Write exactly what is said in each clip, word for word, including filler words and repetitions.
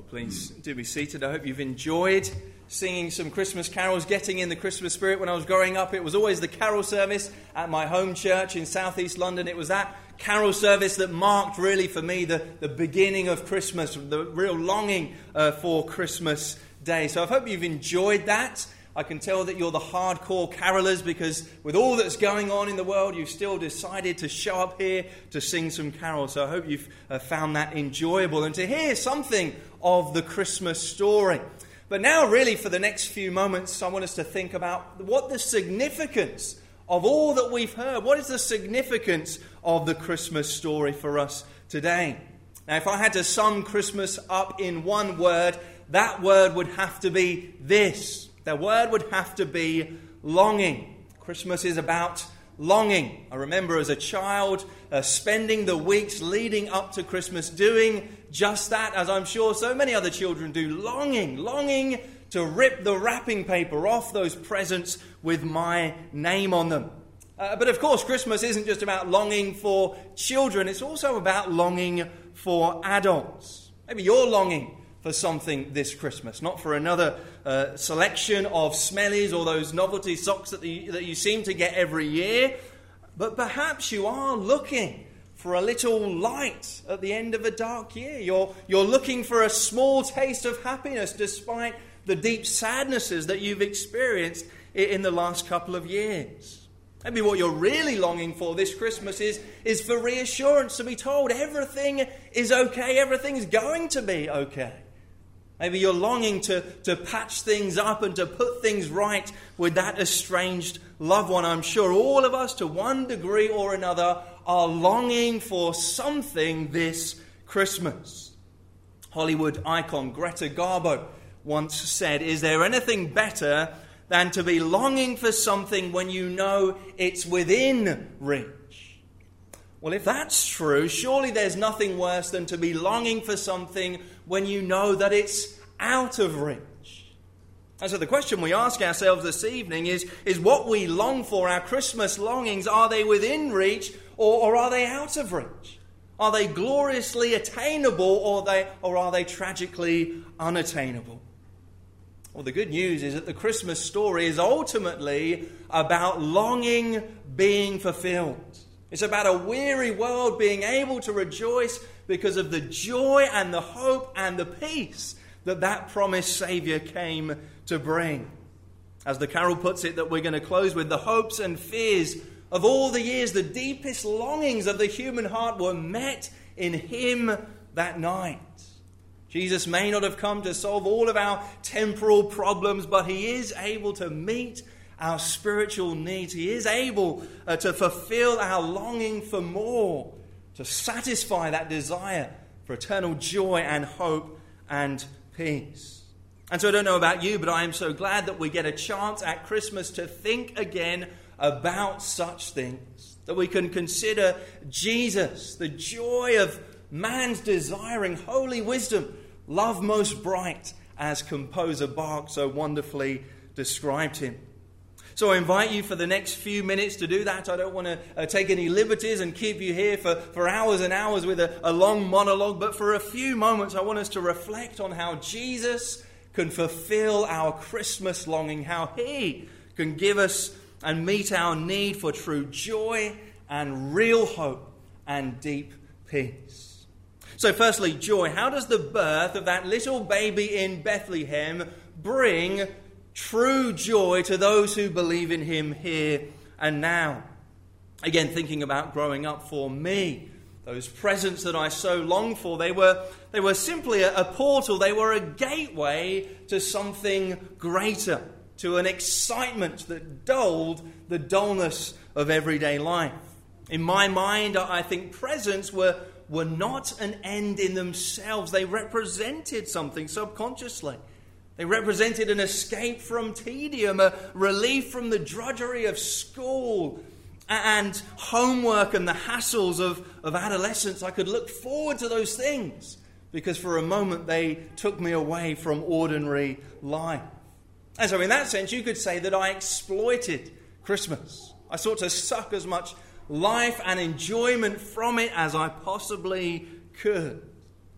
Please do be seated. I hope you've enjoyed singing some Christmas carols, getting in the Christmas spirit. When I was growing up, it was always the carol service at my home church in southeast London. It was that carol service that marked really for me the, the beginning of Christmas, the real longing uh, for Christmas Day. So I hope you've enjoyed that. I can tell that you're the hardcore carolers because with all that's going on in the world, you've still decided to show up here to sing some carols. So I hope you've uh, found that enjoyable and to hear something of the Christmas story. But now really for the next few moments, I want us to think about what the significance of all that we've heard. What is the significance of the Christmas story for us today? Now, if I had to sum Christmas up in one word, that word would have to be this. The word would have to be longing. Christmas is about longing. I remember as a child uh, spending the weeks leading up to Christmas doing just that, as I'm sure so many other children do, longing, longing to rip the wrapping paper off those presents with my name on them. Uh, but of course, Christmas isn't just about longing for children, it's also about longing for adults. Maybe you're longing for something this Christmas, not for another uh, selection of smellies or those novelty socks that, the, that you seem to get every year, but perhaps you are looking for a little light at the end of a dark year. You're, you're looking for a small taste of happiness despite the deep sadnesses that you've experienced in the last couple of years. Maybe what you're really longing for this Christmas is, is for reassurance, to be told everything is okay, everything's going to be okay. Maybe you're longing to, to patch things up and to put things right with that estranged loved one. I'm sure all of us, to one degree or another, are longing for something this Christmas. Hollywood icon Greta Garbo once said, "Is there anything better than to be longing for something when you know it's within reach?" Well, if that's true, surely there's nothing worse than to be longing for something when you know that it's out of reach. And so the question we ask ourselves this evening is, is what we long for, our Christmas longings, are they within reach or, or are they out of reach? Are they gloriously attainable or, they, or are they tragically unattainable? Well, the good news is that the Christmas story is ultimately about longing being fulfilled. It's about a weary world being able to rejoice because of the joy and the hope and the peace that that promised Saviour came to bring. As the carol puts it that we're going to close with, the hopes and fears of all the years, the deepest longings of the human heart were met in Him that night. Jesus may not have come to solve all of our temporal problems, but He is able to meet our spiritual needs. He is able uh, to fulfill our longing for more, to satisfy that desire for eternal joy and hope and peace. And so I don't know about you, but I am so glad that we get a chance at Christmas to think again about such things, that we can consider Jesus, the joy of man's desiring holy wisdom, love most bright, as composer Bach so wonderfully described him. So I invite you for the next few minutes to do that. I don't want to uh, take any liberties and keep you here for, for hours and hours with a, a long monologue. But for a few moments, I want us to reflect on how Jesus can fulfill our Christmas longing, how He can give us and meet our need for true joy and real hope and deep peace. So firstly, joy. How does the birth of that little baby in Bethlehem bring true joy to those who believe in Him here and now? Again, thinking about growing up for me, those presents that I so longed for, they were they were simply a, a portal. They were a gateway to something greater, to an excitement that dulled the dullness of everyday life. In my mind, I think presents were, were not an end in themselves. They represented something subconsciously. They represented an escape from tedium, a relief from the drudgery of school and homework and the hassles of, of adolescence. I could look forward to those things because for a moment they took me away from ordinary life. And so in that sense, you could say that I exploited Christmas. I sought to suck as much life and enjoyment from it as I possibly could.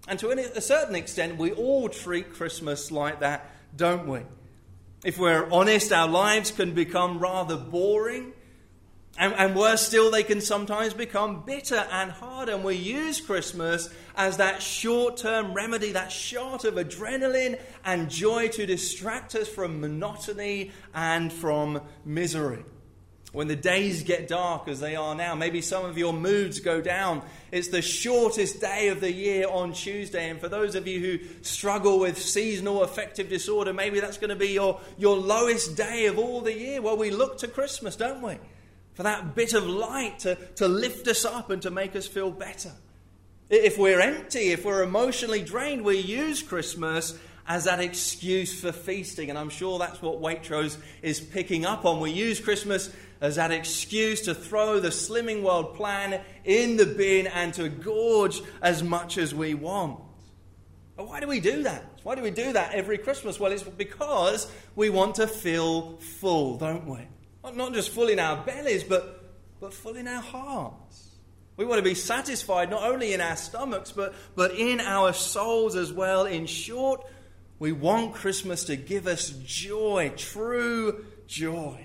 And to a certain extent, we all treat Christmas like that, don't we? If we're honest, our lives can become rather boring. And, and worse still, they can sometimes become bitter and hard. And we use Christmas as that short-term remedy, that shot of adrenaline and joy to distract us from monotony and from misery. When the days get dark as they are now, maybe some of your moods go down. It's the shortest day of the year on Tuesday. And for those of you who struggle with seasonal affective disorder, maybe that's going to be your, your lowest day of all the year. Well, we look to Christmas, don't we? For that bit of light to, to lift us up and to make us feel better. If we're empty, if we're emotionally drained, we use Christmas as that excuse for feasting. And I'm sure that's what Waitrose is picking up on. We use Christmas as that excuse to throw the Slimming World plan in the bin and to gorge as much as we want. But why do we do that? Why do we do that every Christmas? Well, it's because we want to feel full, don't we? Not just full in our bellies, but, but full in our hearts. We want to be satisfied not only in our stomachs, but, but in our souls as well. In short, we want Christmas to give us joy, true joy.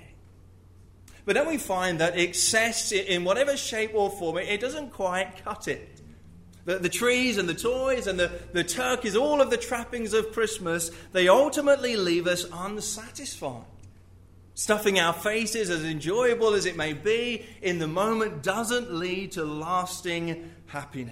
But then we find that excess, in whatever shape or form, it doesn't quite cut it. The, the trees and the toys and the, the turkeys, all of the trappings of Christmas, they ultimately leave us unsatisfied. Stuffing our faces, as enjoyable as it may be, in the moment doesn't lead to lasting happiness.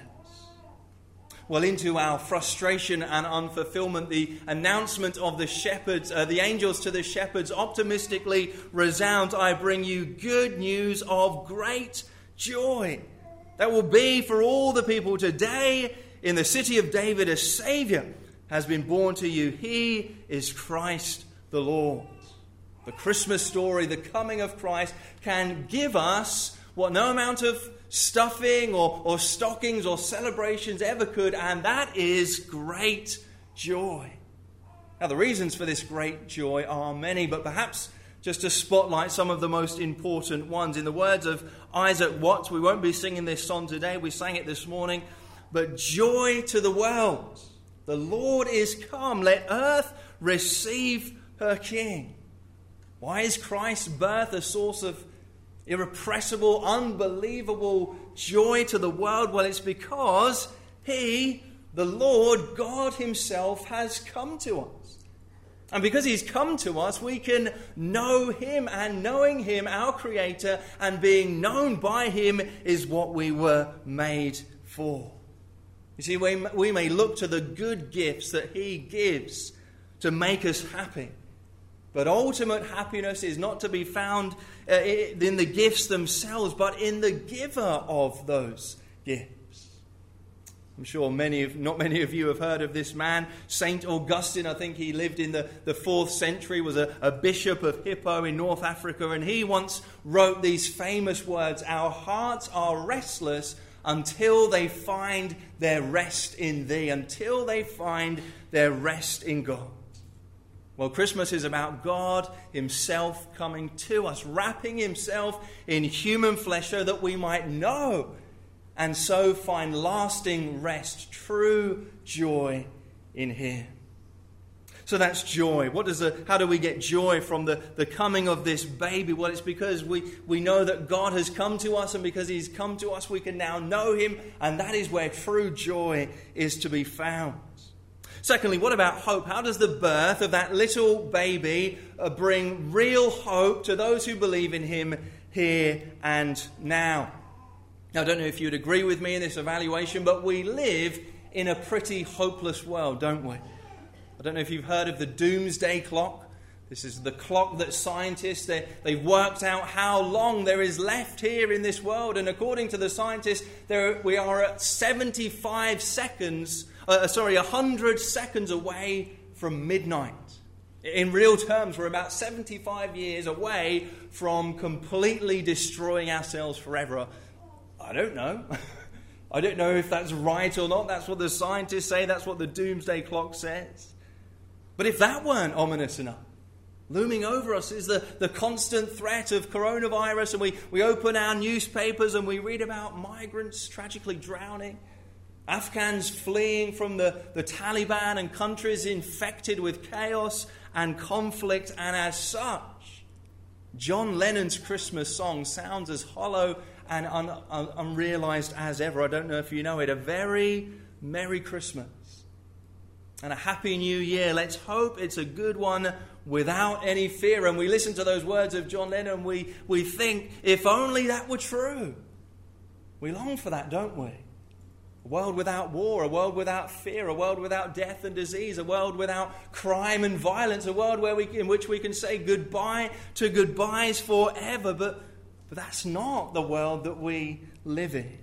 Well, into our frustration and unfulfillment, the announcement of the shepherds, uh, the angels to the shepherds optimistically resounds, I bring you good news of great joy. That will be for all the people today in the city of David, a Saviour has been born to you. He is Christ the Lord. The Christmas story, the coming of Christ, can give us what no amount of stuffing or, or stockings or celebrations ever could, and that is great joy. Now, the reasons for this great joy are many, but perhaps just to spotlight some of the most important ones. In the words of Isaac Watts, we won't be singing this song today, we sang it this morning, but joy to the world. The Lord is come, let earth receive her King. Why is Christ's birth a source of irrepressible, unbelievable joy to the world? Well, it's because He, the Lord God Himself, has come to us. And because He's come to us, we can know Him, and knowing Him, our Creator, and being known by Him is what we were made for. You see, we, we may look to the good gifts that He gives to make us happy. But ultimate happiness is not to be found uh, in the gifts themselves, but in the giver of those gifts. I'm sure many of, not many of you have heard of this man, Saint Augustine. I think he lived in the, the fourth century, was a, a bishop of Hippo in North Africa, and he once wrote these famous words, "Our hearts are restless until they find their rest in Thee," until they find their rest in God. Well, Christmas is about God Himself coming to us, wrapping Himself in human flesh so that we might know and so find lasting rest, true joy in Him. So that's joy. What does the, how do we get joy from the, the coming of this baby? Well, it's because we, we know that God has come to us, and because He's come to us, we can now know Him, and that is where true joy is to be found. Secondly, what about hope? How does the birth of that little baby uh, bring real hope to those who believe in Him here and now? Now, I don't know if you'd agree with me in this evaluation, but we live in a pretty hopeless world, don't we? I don't know if you've heard of the doomsday clock. This is the clock that scientists, they, they've worked out how long there is left here in this world. And according to the scientists, there, we are at seventy-five seconds Uh, sorry, one hundred seconds away from midnight. In real terms, we're about seventy-five years away from completely destroying ourselves forever. I don't know. I don't know if that's right or not. That's what the scientists say. That's what the doomsday clock says. But if that weren't ominous enough, looming over us is the, the constant threat of coronavirus, and we, we open our newspapers and we read about migrants tragically drowning. Afghans fleeing from the, the Taliban and countries infected with chaos and conflict. And as such, John Lennon's Christmas song sounds as hollow and un, un, unrealized as ever. I don't know if you know it. A very Merry Christmas and a Happy New Year. Let's hope it's a good one without any fear. And we listen to those words of John Lennon, we, we think, if only that were true. We long for that, don't we? A world without war, a world without fear, a world without death and disease, a world without crime and violence, a world where we, in which we can say goodbye to goodbyes forever. But, but that's not the world that we live in.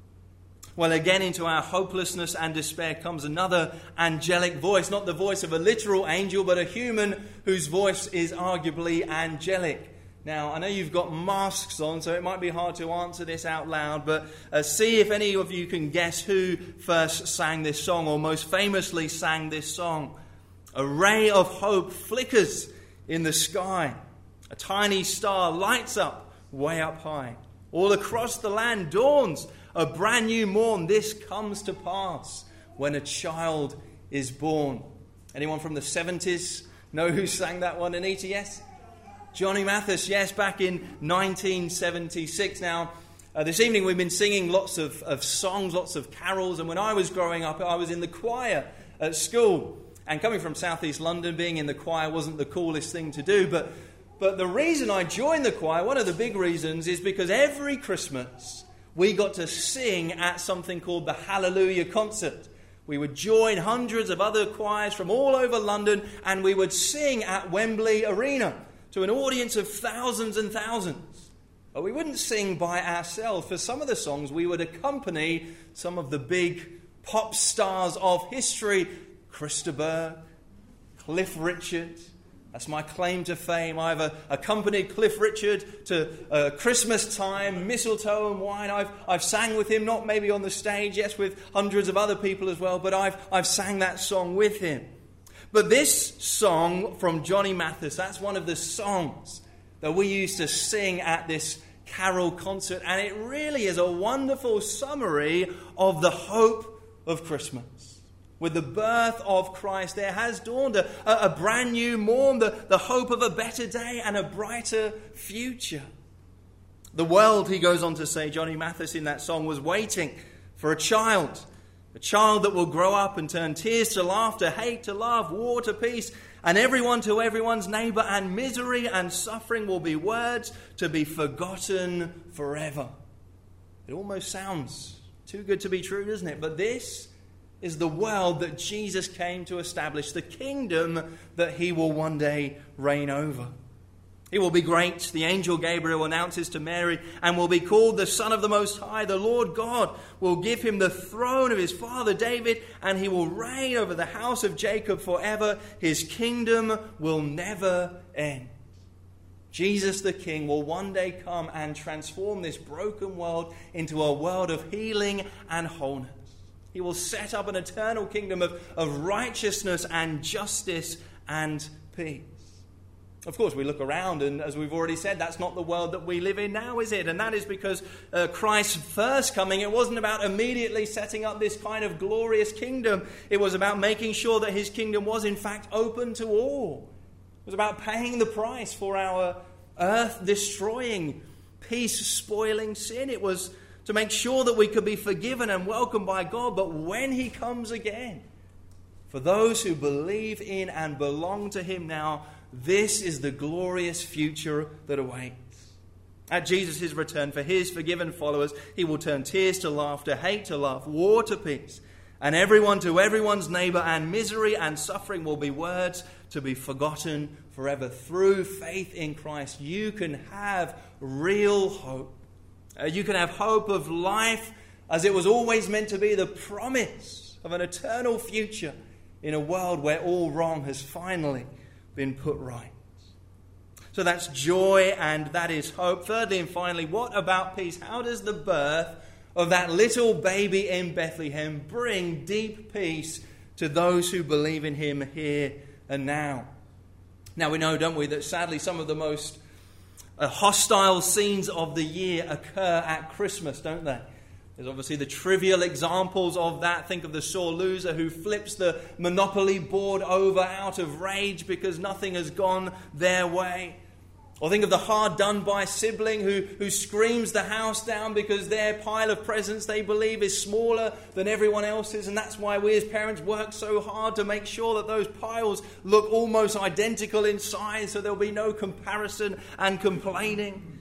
Well, again, into our hopelessness and despair comes another angelic voice, not the voice of a literal angel, but a human whose voice is arguably angelic. Now, I know you've got masks on, so it might be hard to answer this out loud, but uh, see if any of you can guess who first sang this song, or most famously sang this song. A ray of hope flickers in the sky. A tiny star lights up way up high. All across the land dawns a brand new morn. This comes to pass when a child is born. Anyone from the seventies know who sang that one? Anita, yes? Johnny Mathis, yes, back in nineteen seventy-six. Now, uh, this evening we've been singing lots of, of songs, lots of carols. And when I was growing up, I was in the choir at school. And coming from southeast London, being in the choir wasn't the coolest thing to do. But, but the reason I joined the choir, one of the big reasons, is because every Christmas we got to sing at something called the Hallelujah Concert. We would join hundreds of other choirs from all over London, and we would sing at Wembley Arena to an audience of thousands and thousands. But we wouldn't sing by ourselves. For some of the songs, we would accompany some of the big pop stars of history. Chris de Burgh, Cliff Richard. That's my claim to fame. I've uh, accompanied Cliff Richard to uh, Christmas time, mistletoe and wine. I've I've sang with him, not maybe on the stage, yes, with hundreds of other people as well, but I've I've sang that song with him. But this song from Johnny Mathis, that's one of the songs that we used to sing at this carol concert, and it really is a wonderful summary of the hope of Christmas. With the birth of Christ, there has dawned a, a brand new morn, the, the hope of a better day and a brighter future. The world, he goes on to say, Johnny Mathis in that song, was waiting for a child. A child that will grow up and turn tears to laughter, hate to love, war to peace, and everyone to everyone's neighbour, and misery and suffering will be words to be forgotten forever. It almost sounds too good to be true, doesn't it? But this is the world that Jesus came to establish, the kingdom that he will one day reign over. He will be great, the angel Gabriel announces to Mary, and will be called the Son of the Most High. The Lord God will give him the throne of his father David, and he will reign over the house of Jacob forever. His kingdom will never end. Jesus the King will one day come and transform this broken world into a world of healing and wholeness. He will set up an eternal kingdom of, of righteousness and justice and peace. Of course, we look around, and as we've already said, that's not the world that we live in now, is it? And that is because uh, Christ's first coming, it wasn't about immediately setting up this kind of glorious kingdom. It was about making sure that his kingdom was, in fact, open to all. It was about paying the price for our earth-destroying, peace-spoiling sin. It was to make sure that we could be forgiven and welcomed by God. But when he comes again, for those who believe in and belong to him now, this is the glorious future that awaits. At Jesus' return, for his forgiven followers, he will turn tears to laughter, hate to love, war to peace, and everyone to everyone's neighbour, and misery and suffering will be words to be forgotten forever. Through faith in Christ, you can have real hope. Uh, you can have hope of life as it was always meant to be, the promise of an eternal future in a world where all wrong has finally been put right. So that's joy and that is hope. Thirdly and finally, what about peace? How does the birth of that little baby in Bethlehem bring deep peace to those who believe in him here and now? Now we know, don't we, that sadly some of the most uh, hostile scenes of the year occur at Christmas, don't they? There's obviously the trivial examples of that. Think of the sore loser who flips the Monopoly board over out of rage because nothing has gone their way. Or think of the hard-done-by sibling who, who screams the house down because their pile of presents they believe is smaller than everyone else's. And that's why we as parents work so hard to make sure that those piles look almost identical in size so there'll be no comparison and complaining.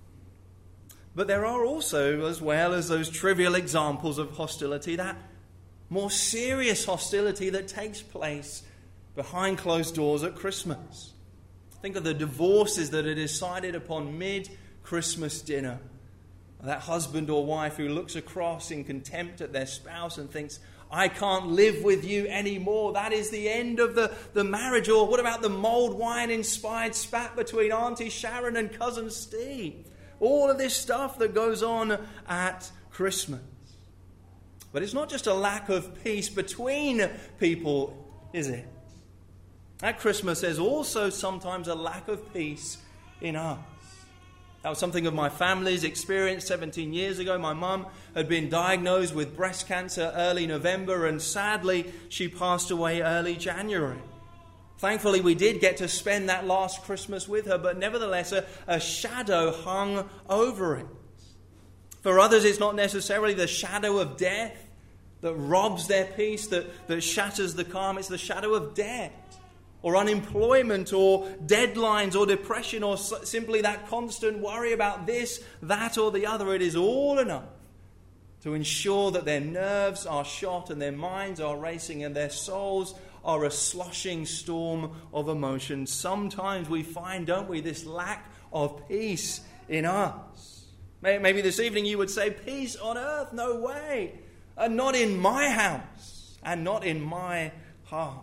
But there are also, as well as those trivial examples of hostility, that more serious hostility that takes place behind closed doors at Christmas. Think of the divorces that are decided upon mid-Christmas dinner. That husband or wife who looks across in contempt at their spouse and thinks, I can't live with you anymore. That is the end of the, the marriage. Or what about the mulled wine-inspired spat between Auntie Sharon and Cousin Steve? All of this stuff that goes on at Christmas. But it's not just a lack of peace between people, is it? At Christmas, there's also sometimes a lack of peace in us. That was something of my family's experience seventeen years ago. My mum had been diagnosed with breast cancer early November, and sadly, she passed away early January. Thankfully, we did get to spend that last Christmas with her, but nevertheless, a, a shadow hung over it. For others, it's not necessarily the shadow of death that robs their peace, that, that shatters the calm. It's the shadow of debt, or unemployment, or deadlines, or depression, or simply that constant worry about this, that, or the other. It is all enough to ensure that their nerves are shot and their minds are racing and their souls are a sloshing storm of emotions. Sometimes we find, don't we, this lack of peace in us. Maybe this evening you would say, peace on earth, no way. And not in my house, and not in my heart.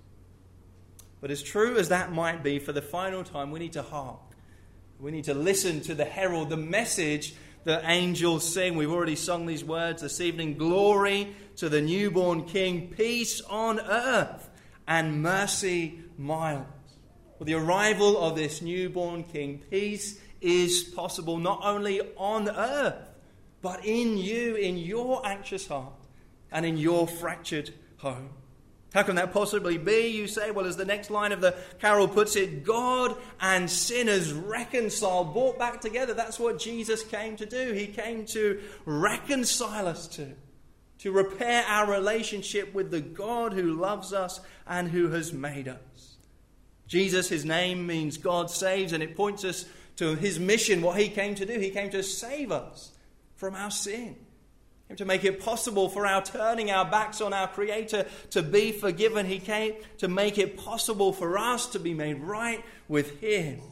But as true as that might be, for the final time, we need to hark. We need to listen to the herald, the message that angels sing. We've already sung these words this evening. Glory to the newborn King, peace on earth and mercy mild. With the arrival of this newborn King, peace is possible not only on earth, but in you, in your anxious heart, and in your fractured home. How can that possibly be, you say? Well, as the next line of the carol puts it, God and sinners reconciled, brought back together. That's what Jesus came to do. He came to reconcile us to, to repair our relationship with the God who loves us and who has made us. Jesus, his name means God saves, and it points us to his mission, what he came to do. He came to save us from our sin. To make it possible for our turning our backs on our Creator to be forgiven. He came to make it possible for us to be made right with him.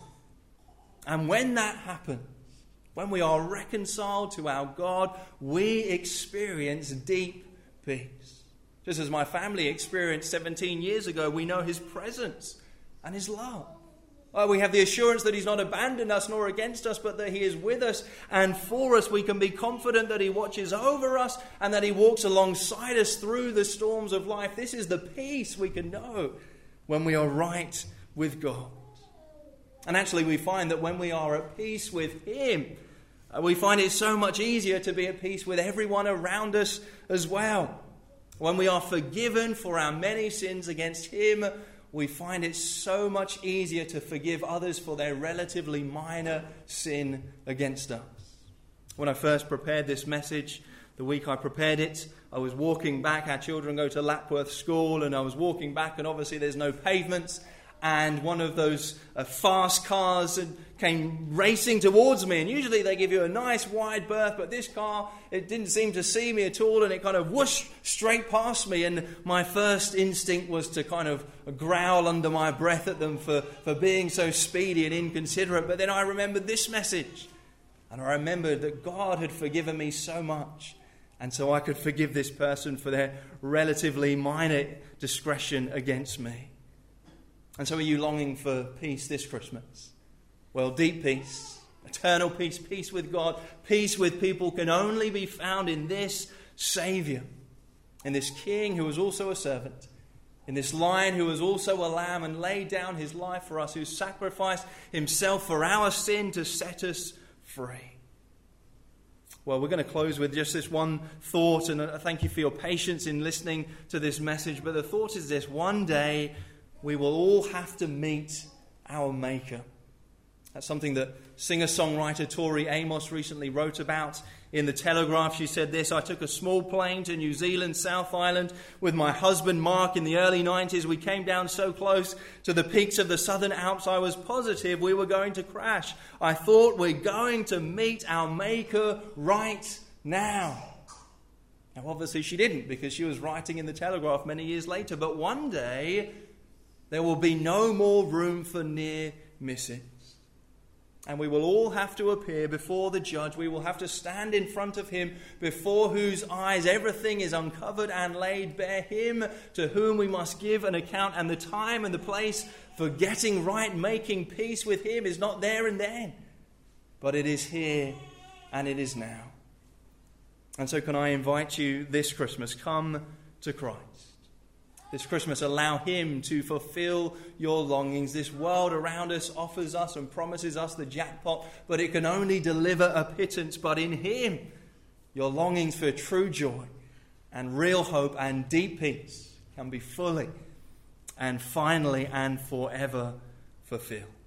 And when that happens, when we are reconciled to our God, we experience deep peace. Just as my family experienced seventeen years ago, we know his presence and his love. Oh, we have the assurance that he's not abandoned us nor against us, but that he is with us and for us. We can be confident that he watches over us and that he walks alongside us through the storms of life. This is the peace we can know when we are right with God. And actually we find that when we are at peace with him, we find it so much easier to be at peace with everyone around us as well. When we are forgiven for our many sins against him, we find it so much easier to forgive others for their relatively minor sin against us. When I first prepared this message, the week I prepared it, I was walking back. Our children go to Lapworth School, and I was walking back, and obviously there's no pavements. And one of those uh, fast cars came racing towards me. And usually they give you a nice wide berth, but this car, it didn't seem to see me at all, and it kind of whooshed straight past me. And my first instinct was to kind of growl under my breath at them for, for being so speedy and inconsiderate. But then I remembered this message, and I remembered that God had forgiven me so much, and so I could forgive this person for their relatively minor discretion against me. And so are you longing for peace this Christmas? Well, deep peace, eternal peace, peace with God, peace with people can only be found in this Saviour, in this King who was also a servant, in this Lion who was also a lamb and laid down his life for us, who sacrificed himself for our sin to set us free. Well, we're going to close with just this one thought, and I thank you for your patience in listening to this message. But the thought is this: one day we will all have to meet our Maker. That's something that singer-songwriter Tori Amos recently wrote about in the Telegraph. She said this: I took a small plane to New Zealand, South Island, with my husband Mark in the early nineties. We came down so close to the peaks of the Southern Alps, I was positive we were going to crash. I thought we're going to meet our Maker right now. Now, obviously she didn't, because she was writing in the Telegraph many years later. But one day there will be no more room for near missing. And we will all have to appear before the judge. We will have to stand in front of him, before whose eyes everything is uncovered and laid bare. Him to whom we must give an account. And the time and the place for getting right, making peace with him, is not there and then, but it is here and it is now. And so can I invite you this Christmas, come to Christ. This Christmas, allow him to fulfill your longings. This world around us offers us and promises us the jackpot, but it can only deliver a pittance. But in him, your longings for true joy and real hope and deep peace can be fully and finally and forever fulfilled.